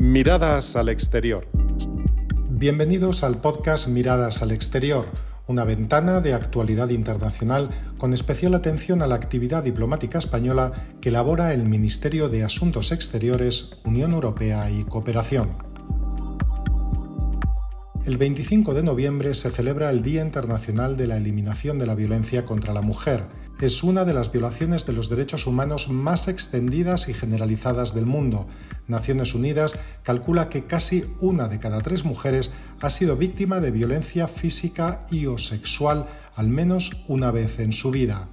Miradas al exterior. Bienvenidos al podcast Miradas al exterior, una ventana de actualidad internacional con especial atención a la actividad diplomática española que elabora el Ministerio de Asuntos Exteriores, Unión Europea y Cooperación. El 25 de noviembre se celebra el Día Internacional de la Eliminación de la Violencia contra la Mujer. Es una de las violaciones de los derechos humanos más extendidas y generalizadas del mundo. Naciones Unidas calcula que casi 1 de cada 3 mujeres ha sido víctima de violencia física y o sexual al menos una vez en su vida.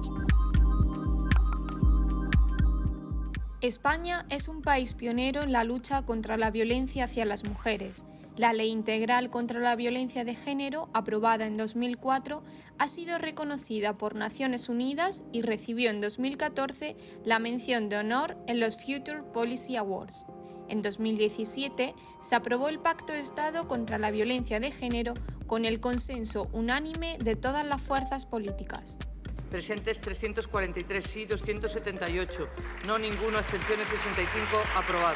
España es un país pionero en la lucha contra la violencia hacia las mujeres. La Ley Integral contra la Violencia de Género, aprobada en 2004, ha sido reconocida por Naciones Unidas y recibió en 2014 la mención de honor en los Future Policy Awards. En 2017 se aprobó el Pacto de Estado contra la Violencia de Género con el consenso unánime de todas las fuerzas políticas. Presentes 343 sí, 278 no, ninguno, abstenciones 65, aprobado.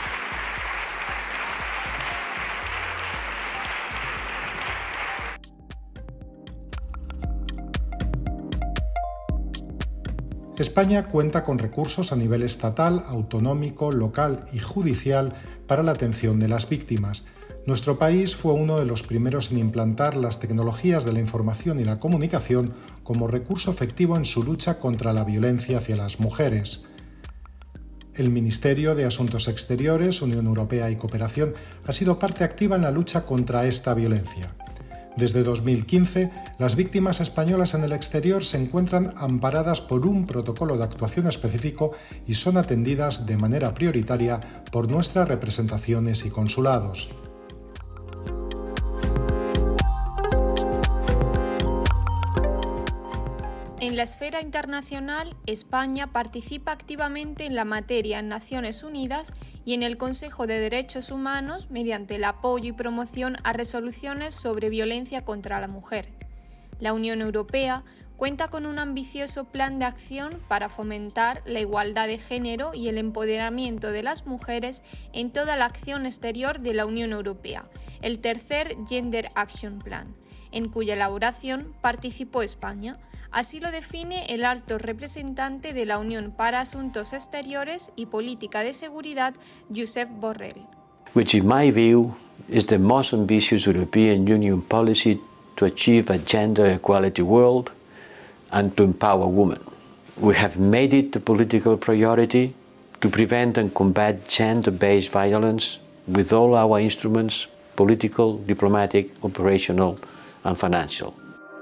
España cuenta con recursos a nivel estatal, autonómico, local y judicial para la atención de las víctimas. Nuestro país fue uno de los primeros en implantar las tecnologías de la información y la comunicación como recurso efectivo en su lucha contra la violencia hacia las mujeres. El Ministerio de Asuntos Exteriores, Unión Europea y Cooperación ha sido parte activa en la lucha contra esta violencia. Desde 2015, las víctimas españolas en el exterior se encuentran amparadas por un protocolo de actuación específico y son atendidas de manera prioritaria por nuestras representaciones y consulados. En la esfera internacional, España participa activamente en la materia en Naciones Unidas y en el Consejo de Derechos Humanos mediante el apoyo y promoción a resoluciones sobre violencia contra la mujer. La Unión Europea cuenta con un ambicioso plan de acción para fomentar la igualdad de género y el empoderamiento de las mujeres en toda la acción exterior de la Unión Europea, el tercer Gender Action Plan, en cuya elaboración participó España. Así lo define el alto representante de la Unión para Asuntos Exteriores y Política de Seguridad, Josep Borrell. Which in my view is the most ambitious European Union policy to achieve a gender equality world and to empower women. We have made it a political priority to prevent and combat gender-based violence with all our instruments, political, diplomatic, operational and financial.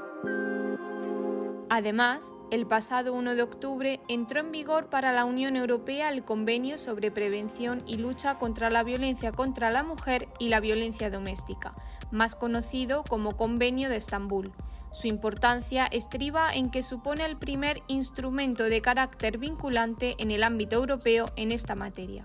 Además, el pasado 1 de octubre entró en vigor para la Unión Europea el Convenio sobre Prevención y Lucha contra la Violencia contra la Mujer y la Violencia Doméstica, más conocido como Convenio de Estambul. Su importancia estriba en que supone el primer instrumento de carácter vinculante en el ámbito europeo en esta materia.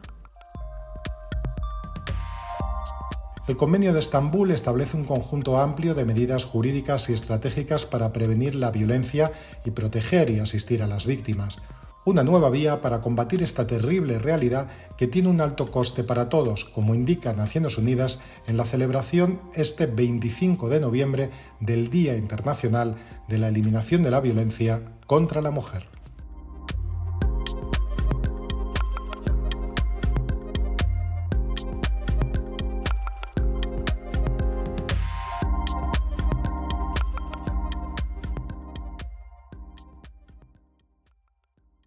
El Convenio de Estambul establece un conjunto amplio de medidas jurídicas y estratégicas para prevenir la violencia y proteger y asistir a las víctimas. Una nueva vía para combatir esta terrible realidad que tiene un alto coste para todos, como indica Naciones Unidas en la celebración este 25 de noviembre del Día Internacional de la Eliminación de la Violencia contra la Mujer.